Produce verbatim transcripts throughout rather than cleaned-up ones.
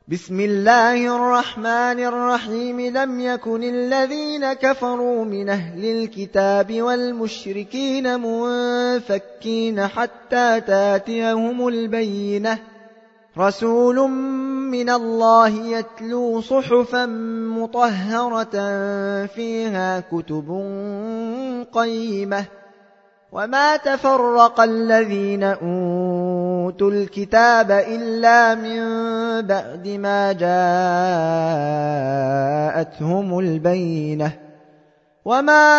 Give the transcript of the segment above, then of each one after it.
بسم الله الرحمن الرحيم لم يكن الذين كفروا من أهل الكتاب والمشركين منفكين حتى تاتيهم البينة رسول من الله يتلو صحفا مطهرة فيها كتب قيمة وما تفرق الذين أوتوا الكتاب إلا من بعد ما جاءتهم البينة وما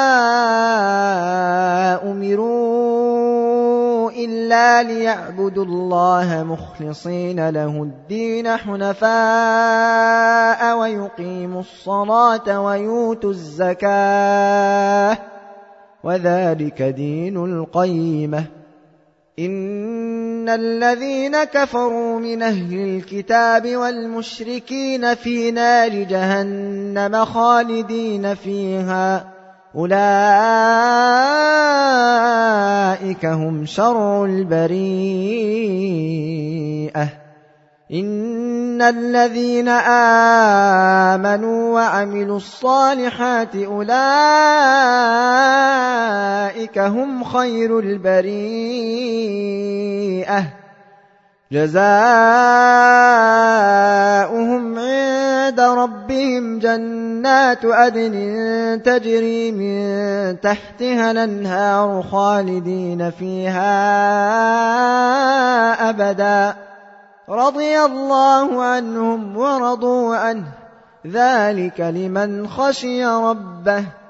أمروا إلا ليعبدوا الله مخلصين له الدين حنفاء ويقيموا الصلاة ويؤتوا الزكاة وذلك دين القيمة إن الذين كفروا من أهل الكتاب والمشركين في نار جهنم خالدين فيها أولئك هم شر البريئة إن الذين آمنوا وعملوا الصالحات أولئك هم خير البريئة جزاؤهم عند ربهم جنات عدن تجري من تحتها الأنهار خالدين فيها أبدا رضي الله عنهم ورضوا عنه ذلك لمن خشي ربه